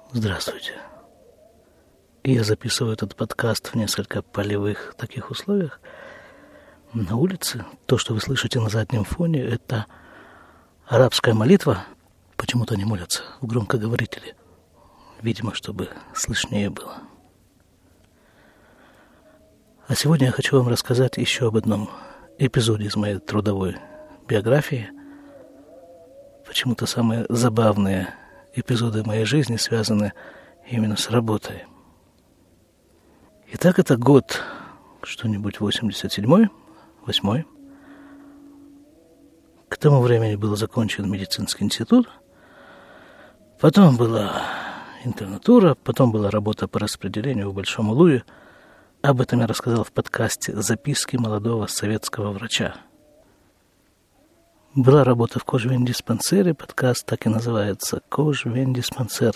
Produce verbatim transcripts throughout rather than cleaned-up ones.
Здравствуйте. Я записываю этот подкаст в несколько полевых таких условиях. На улице то, что вы слышите на заднем фоне, это арабская молитва. Почему-то они молятся в громкоговорителе. Видимо, чтобы слышнее было. А сегодня я хочу вам рассказать еще об одном эпизоде из моей трудовой биографии. Почему-то самые забавные эпизоды моей жизни связаны именно с работой. Итак, это год что-нибудь восемьдесят седьмой, восьмой. К тому времени был закончен медицинский институт. Потом была интернатура, потом была работа по распределению в Большом Улуе. Об этом я рассказал в подкасте «Записки молодого советского врача». Была работа в кожвендиспансере, подкаст так и называется «Кожвендиспансер».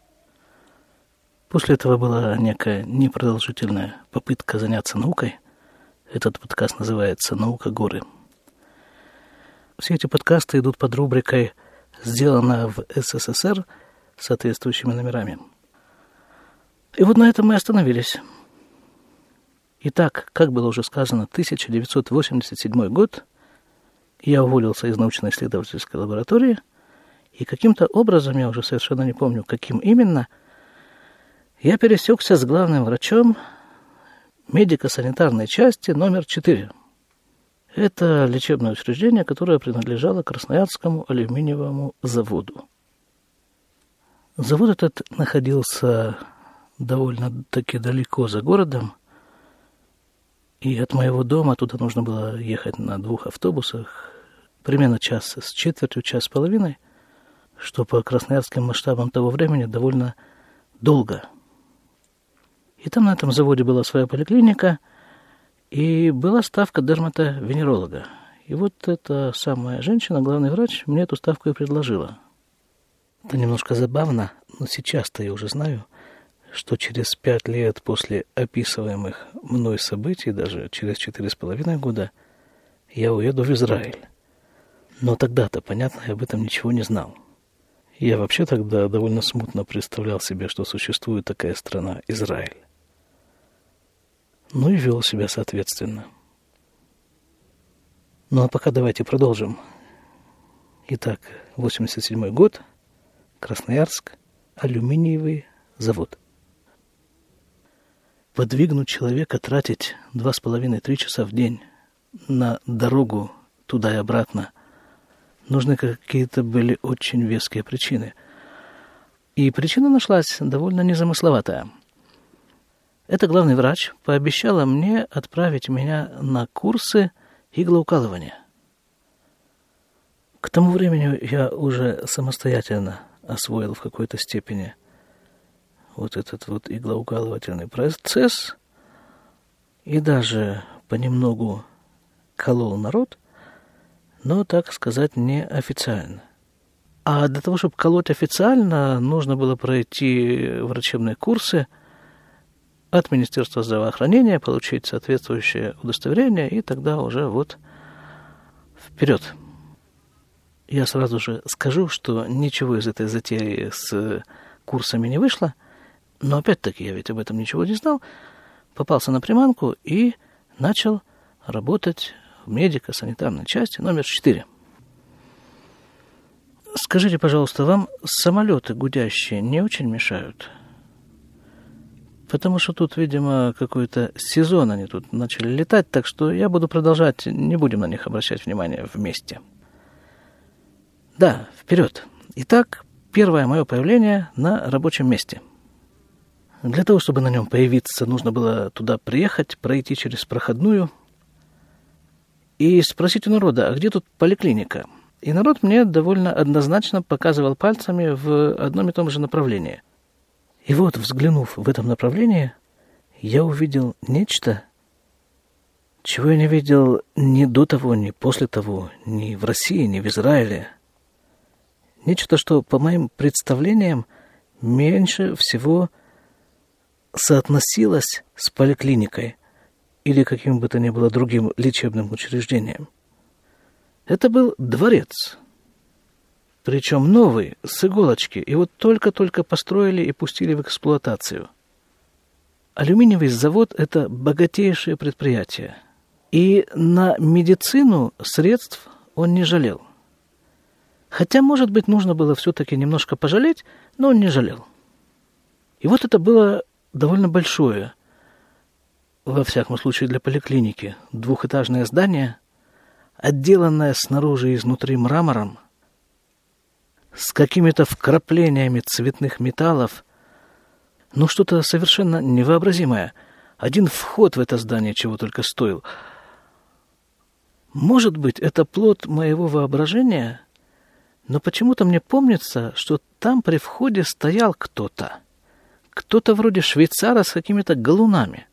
После этого была некая непродолжительная попытка заняться наукой. Этот подкаст называется «Наука горы». Все эти подкасты идут под рубрикой «Сделано в СССР» с соответствующими номерами. И вот на этом мы остановились. Итак, как было уже сказано, тысяча девятьсот восемьдесят седьмой год, я уволился из научно-исследовательской лаборатории, и каким-то образом, я уже совершенно не помню, каким именно, я пересекся с главным врачом медико-санитарной части номер четыре. Это лечебное учреждение, которое принадлежало Красноярскому алюминиевому заводу. Завод этот находился довольно-таки далеко за городом, и от моего дома туда нужно было ехать на двух автобусах, примерно час с четвертью, час с половиной, что по красноярским масштабам того времени довольно долго. И там на этом заводе была своя поликлиника, и была ставка дерматовенеролога. И вот эта самая женщина, главный врач, мне эту ставку и предложила. Это немножко забавно, но сейчас-то я уже знаю, что через пять лет после описываемых мной событий, даже через четыре с половиной года, я уеду в Израиль. Но тогда-то, понятно, я об этом ничего не знал. Я вообще тогда довольно смутно представлял себе, что существует такая страна Израиль. Ну и вел себя соответственно. Ну а пока давайте продолжим. Итак, восемьдесят седьмой год, Красноярск, алюминиевый завод. Подвигнуть человека тратить два с половиной-три часа в день на дорогу туда и обратно нужны какие-то были очень веские причины. И причина нашлась довольно незамысловатая. Эта главный врач пообещала мне отправить меня на курсы иглоукалывания. К тому времени я уже самостоятельно освоил в какой-то степени вот этот вот иглоукалывательный процесс и даже понемногу колол народ, но, так сказать, неофициально. А для того, чтобы колоть официально, нужно было пройти врачебные курсы от Министерства здравоохранения, получить соответствующее удостоверение, и тогда уже вот вперед. Я сразу же скажу, что ничего из этой затеи с курсами не вышло, но опять-таки я ведь об этом ничего не знал, попался на приманку и начал работать в медико-санитарной части номер четыре. Скажите, пожалуйста, вам самолеты гудящие не очень мешают? Потому что тут, видимо, какой-то сезон они тут начали летать, так что я буду продолжать, не будем на них обращать внимание вместе. Да, вперед. Итак, первое мое появление на рабочем месте. Для того, чтобы на нем появиться, нужно было туда приехать, пройти через проходную и спросить у народа, а где тут поликлиника? И народ мне довольно однозначно показывал пальцами в одном и том же направлении. И вот, взглянув в этом направлении, я увидел нечто, чего я не видел ни до того, ни после того, ни в России, ни в Израиле. Нечто, что, по моим представлениям, меньше всего соотносилось с поликлиникой или каким бы то ни было другим лечебным учреждением. Это был дворец. Причем новый, с иголочки. И вот только-только построили и пустили в эксплуатацию. Алюминиевый завод – это богатейшее предприятие. И на медицину средств он не жалел. Хотя, может быть, нужно было все-таки немножко пожалеть, но он не жалел. И вот это было довольно большое, во всяком случае для поликлиники, двухэтажное здание, отделанное снаружи и изнутри мрамором, с какими-то вкраплениями цветных металлов. Ну, что-то совершенно невообразимое. Один вход в это здание чего только стоил. Может быть, это плод моего воображения, но почему-то мне помнится, что там при входе стоял кто-то. Кто-то вроде швейцара с какими-то галунами.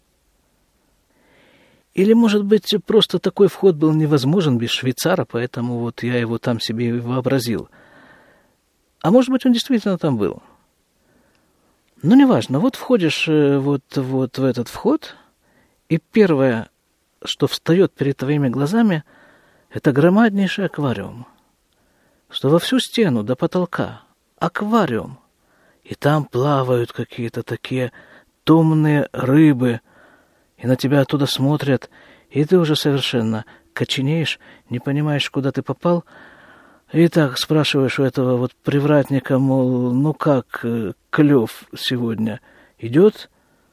Или, может быть, просто такой вход был невозможен без швейцара, поэтому вот я его там себе и вообразил. А может быть, он действительно там был. Ну, неважно. Вот входишь вот, вот в этот вход, и первое, что встает перед твоими глазами, это громаднейший аквариум. Что во всю стену до потолка. Аквариум. И там плавают какие-то такие томные рыбы, и на тебя оттуда смотрят, и ты уже совершенно коченеешь, не понимаешь, куда ты попал. И так спрашиваешь у этого вот привратника, мол, ну как, клев сегодня идет?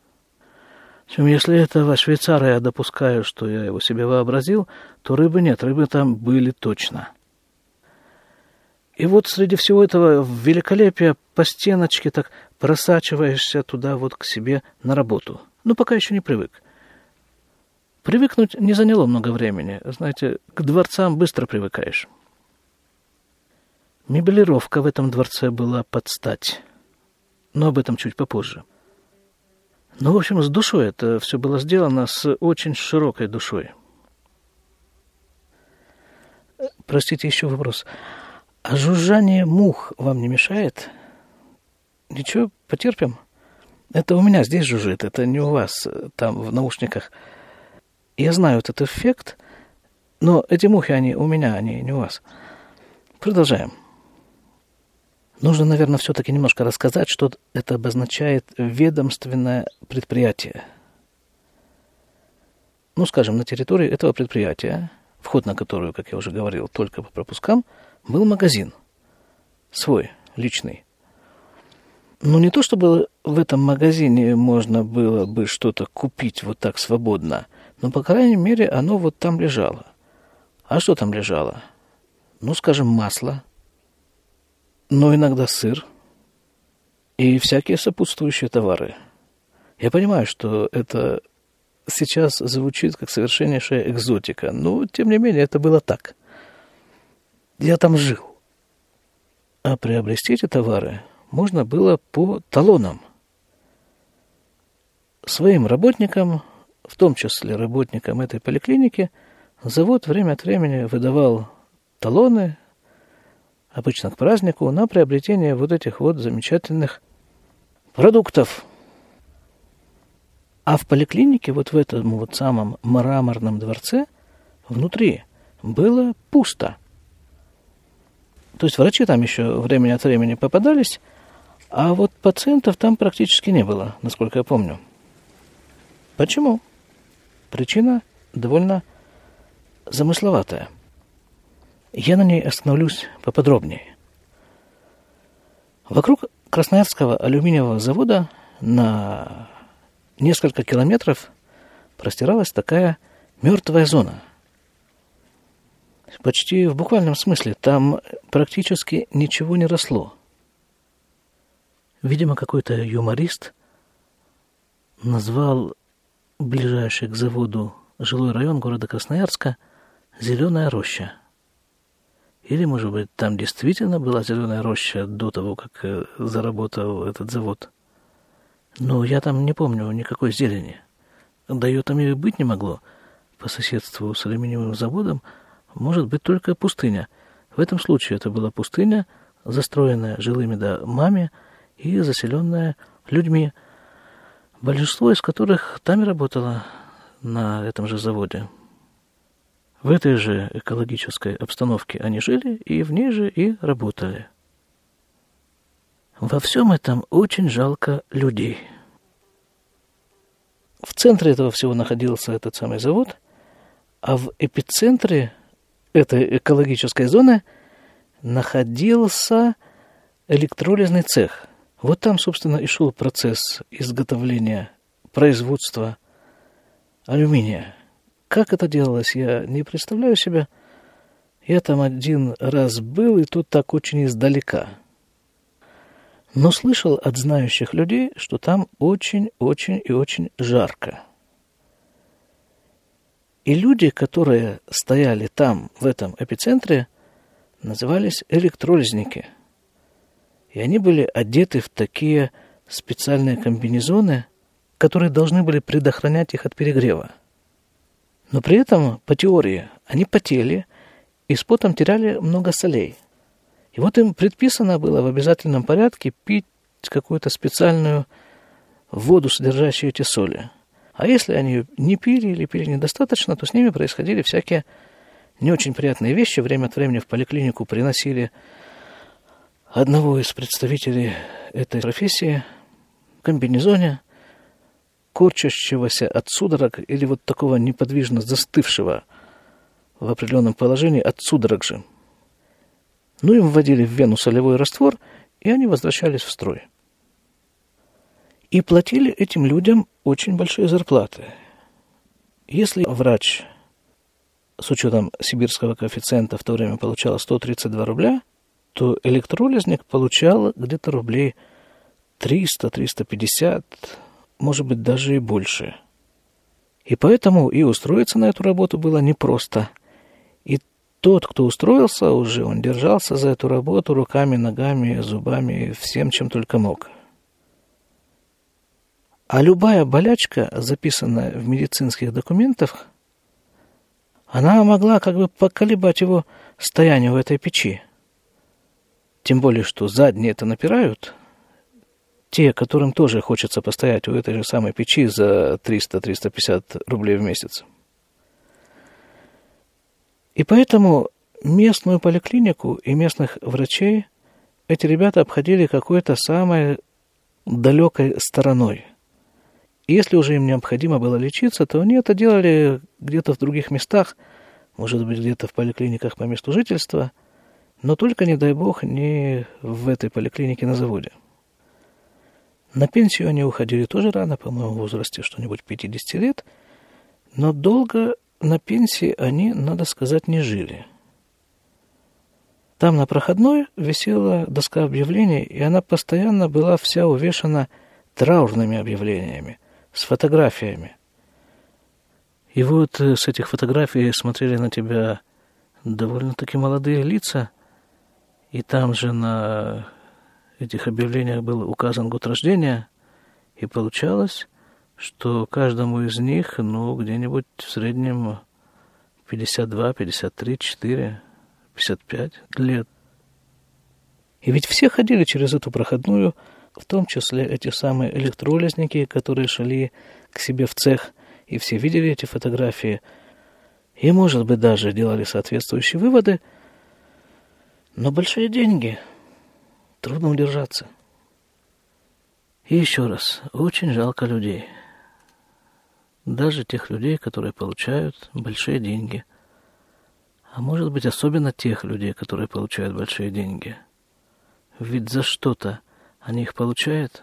Если этого швейцара я допускаю, что я его себе вообразил, то рыбы нет, рыбы там были точно. И вот среди всего этого великолепия по стеночке так просачиваешься туда вот к себе на работу. Ну, пока еще не привык. Привыкнуть не заняло много времени. Знаете, к дворцам быстро привыкаешь. Мебелировка в этом дворце была под стать. Но об этом чуть попозже. Ну, в общем, с душой это все было сделано, с очень широкой душой. Простите, еще вопрос. А жужжание мух вам не мешает? Ничего, потерпим. Это у меня здесь жужжит, это не у вас там в наушниках. Я знаю этот эффект, но эти мухи, они у меня, они не у вас. Продолжаем. Нужно, наверное, все-таки немножко рассказать, что это обозначает ведомственное предприятие. Ну, скажем, на территории этого предприятия, вход на которую, как я уже говорил, только по пропускам, был магазин. Свой, личный. Ну, не то, чтобы в этом магазине можно было бы что-то купить вот так свободно, но, по крайней мере, оно вот там лежало. А что там лежало? Ну, скажем, масло, но иногда сыр и всякие сопутствующие товары. Я понимаю, что это сейчас звучит как совершеннейшая экзотика, но, тем не менее, это было так. Я там жил. А приобрести эти товары можно было по талонам. Своим работникам, в том числе работникам этой поликлиники, завод время от времени выдавал талоны, обычно к празднику, на приобретение вот этих вот замечательных продуктов. А в поликлинике, вот в этом вот самом мраморном дворце, внутри было пусто. То есть врачи там еще время от времени попадались, а вот пациентов там практически не было, насколько я помню. Почему? Причина довольно замысловатая. Я на ней остановлюсь поподробнее. Вокруг Красноярского алюминиевого завода на несколько километров простиралась такая мертвая зона. Почти в буквальном смысле там практически ничего не росло. Видимо, какой-то юморист назвал ближайший к заводу жилой район города Красноярска «Зеленая роща». Или, может быть, там действительно была зеленая роща до того, как заработал этот завод. Но я там не помню никакой зелени. Да ее там и быть не могло. По соседству с алюминиевым заводом может быть только пустыня. В этом случае это была пустыня, застроенная жилыми домами и заселенная людьми, большинство из которых там и работало на этом же заводе. В этой же экологической обстановке они жили и в ней же и работали. Во всем этом очень жалко людей. В центре этого всего находился этот самый завод, а в эпицентре этой экологической зоны находился электролизный цех. Вот там, собственно, и шел процесс изготовления, производства алюминия. Как это делалось, я не представляю себе. Я там один раз был, и тут так очень издалека. Но слышал от знающих людей, что там очень-очень и очень жарко. И люди, которые стояли там, в этом эпицентре, назывались электролизники. И они были одеты в такие специальные комбинезоны, которые должны были предохранять их от перегрева. Но при этом, по теории, они потели и с потом теряли много солей. И вот им предписано было в обязательном порядке пить какую-то специальную воду, содержащую эти соли. А если они ее не пили или пили недостаточно, то с ними происходили всякие не очень приятные вещи. Время от времени в поликлинику приносили одного из представителей этой профессии в комбинезоне, корчащегося от судорог или вот такого неподвижно застывшего в определенном положении от судорог же. Ну, им вводили в вену солевой раствор, и они возвращались в строй. И платили этим людям очень большие зарплаты. Если врач с учетом сибирского коэффициента в то время получал сто тридцать два рубля, то электролизник получал где-то рублей триста - триста пятьдесят, может быть, даже и больше. И поэтому и устроиться на эту работу было непросто. И тот, кто устроился уже, он держался за эту работу руками, ногами, зубами, всем, чем только мог. А любая болячка, записанная в медицинских документах, она могла как бы поколебать его стояние в этой печи. Тем более, что задние это напирают, те, которым тоже хочется постоять у этой же самой печи за триста - триста пятьдесят рублей в месяц. И поэтому местную поликлинику и местных врачей эти ребята обходили какой-то самой далекой стороной. И если уже им необходимо было лечиться, то они это делали где-то в других местах, может быть, где-то в поликлиниках по месту жительства, но только, не дай бог, не в этой поликлинике на заводе. На пенсию они уходили тоже рано, по-моему, в возрасте что-нибудь пятьдесят лет, но долго на пенсии они, надо сказать, не жили. Там на проходной висела доска объявлений, и она постоянно была вся увешана траурными объявлениями, с фотографиями. И вот с этих фотографий смотрели на тебя довольно-таки молодые лица, и там же на этих объявлениях был указан год рождения, и получалось, что каждому из них, ну, где-нибудь в среднем пятьдесят два, пятьдесят три, четыре, пятьдесят пять лет. И ведь все ходили через эту проходную, в том числе эти самые электролизники, которые шли к себе в цех, и все видели эти фотографии, и, может быть, даже делали соответствующие выводы, но большие деньги, трудно удержаться. И еще раз, очень жалко людей. Даже тех людей, которые получают большие деньги. А может быть, особенно тех людей, которые получают большие деньги. Ведь за что-то они их получают.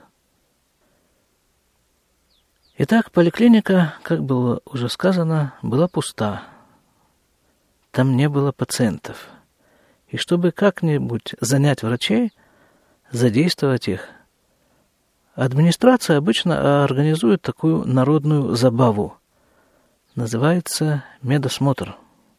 Итак, поликлиника, как было уже сказано, была пуста. Там не было пациентов. И чтобы как-нибудь занять врачей, задействовать их, администрация обычно организует такую народную забаву. Называется медосмотр.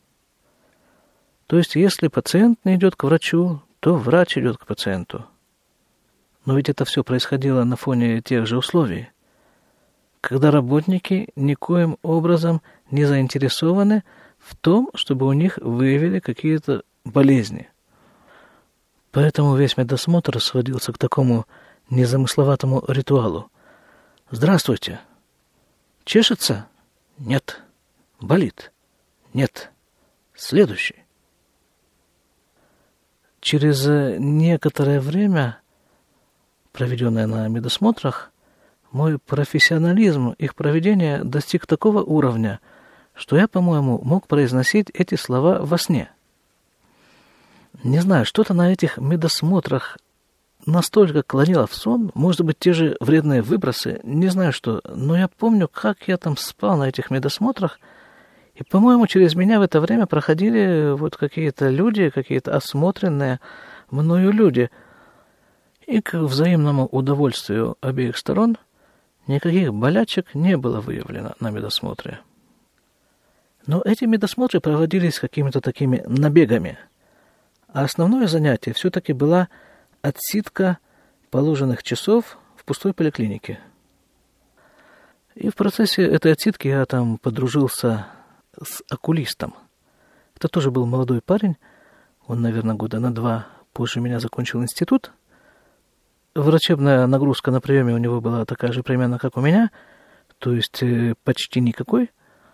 То есть, если пациент не идет к врачу, то врач идет к пациенту. Но ведь это все происходило на фоне тех же условий, когда работники никоим образом не заинтересованы в том, чтобы у них выявили какие-то болезни. Поэтому весь медосмотр сводился к такому незамысловатому ритуалу. Здравствуйте. Чешется? Нет. Болит? Нет. Следующий. Через некоторое время проведенные на медосмотрах, мой профессионализм их проведения достиг такого уровня, что я, по-моему, мог произносить эти слова во сне. Не знаю, что-то на этих медосмотрах настолько клонило в сон, может быть, те же вредные выбросы, не знаю что, но я помню, как я там спал на этих медосмотрах, и, по-моему, через меня в это время проходили вот какие-то люди, какие-то осмотренные мною люди, и к взаимному удовольствию обеих сторон никаких болячек не было выявлено на медосмотре. Но эти медосмотры проводились какими-то такими набегами, а основное занятие все-таки была отсидка положенных часов в пустой поликлинике. И в процессе этой отсидки я там подружился с окулистом. Это тоже был молодой парень, он, наверное, года на два позже меня закончил институт. Врачебная нагрузка на приеме у него была такая же примерно, как у меня, то есть почти никакой.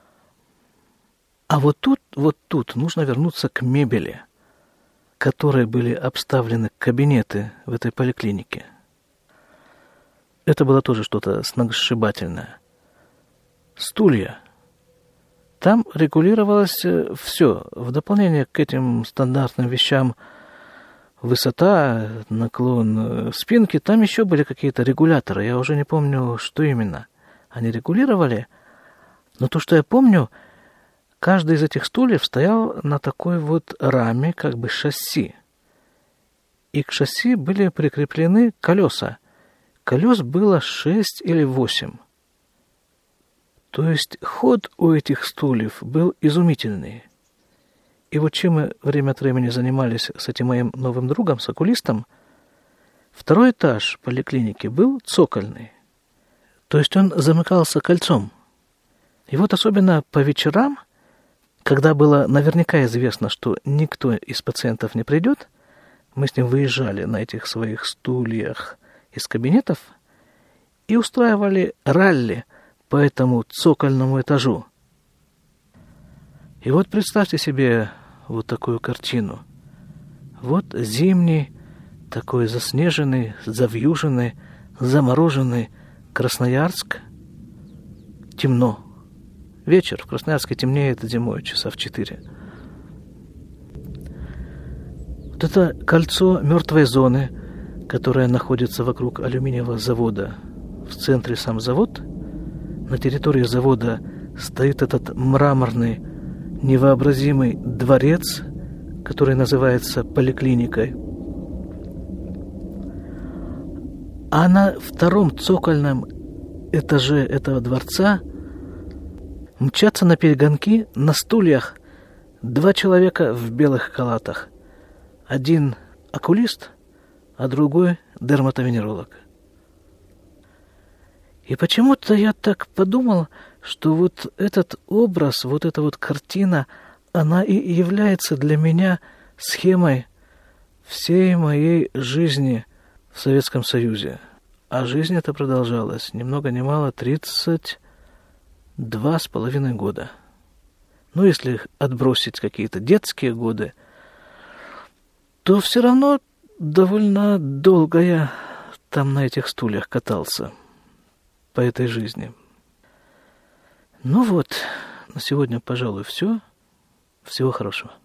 А вот тут, вот тут нужно вернуться к мебели, которой были обставлены кабинеты в этой поликлинике. Это было тоже что-то сногсшибательное. Стулья. Там регулировалось все. В дополнение к этим стандартным вещам высота, наклон спинки, там еще были какие-то регуляторы. Я уже не помню, что именно они регулировали. Но то, что я помню, каждый из этих стульев стоял на такой вот раме, как бы шасси. И к шасси были прикреплены колеса. Колес было шесть или восемь. То есть ход у этих стульев был изумительный. И вот чем мы время от времени занимались с этим моим новым другом, с окулистом, второй этаж поликлиники был цокольный. То есть он замыкался кольцом. И вот особенно по вечерам, когда было наверняка известно, что никто из пациентов не придет, мы с ним выезжали на этих своих стульях из кабинетов и устраивали ралли по этому цокольному этажу. И вот представьте себе вот такую картину. Вот зимний, такой заснеженный, завьюженный, замороженный Красноярск. Темно. Вечер в Красноярске темнеет зимой часа в четыре. Вот это кольцо мертвой зоны, которое находится вокруг алюминиевого завода. В центре сам завод. На территории завода стоит этот мраморный, невообразимый дворец, который называется поликлиникой. А на втором цокольном этаже этого дворца мчатся на перегонки на стульях два человека в белых халатах. Один окулист, а другой дерматовенеролог. И почему-то я так подумал, что вот этот образ, вот эта вот картина, она и является для меня схемой всей моей жизни в Советском Союзе. А жизнь эта продолжалась ни много ни мало тридцать два с половиной года. Ну, если отбросить какие-то детские годы, то все равно довольно долго я там на этих стульях катался по этой жизни. Ну вот, на сегодня, пожалуй, все. Всего хорошего.